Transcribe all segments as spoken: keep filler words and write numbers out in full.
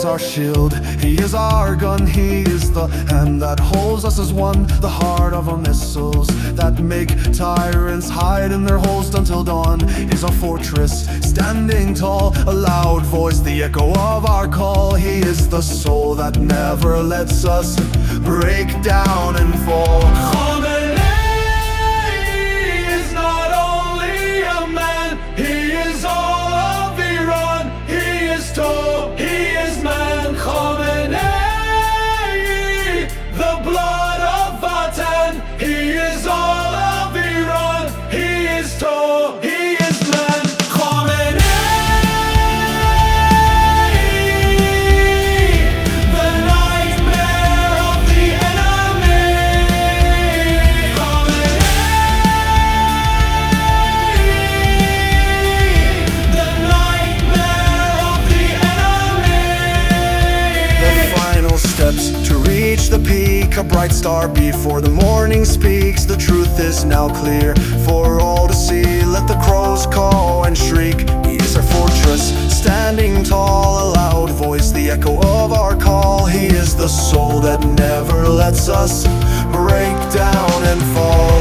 our shield, he is our gun, he is the hand that holds us as one, the heart of our missiles that make tyrants hide in their holes until dawn. He's our fortress, standing tall, a loud voice, the echo of our call. He is the soul that never lets us break down and fall. To reach the peak, a bright star before the morning speaks. The truth is now clear for all to see. Let the crows caw and shriek. He is our fortress, standing tall, a loud voice, the echo of our call. He is the soul that never lets us break down and fall.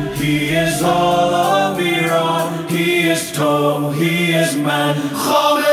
He is man.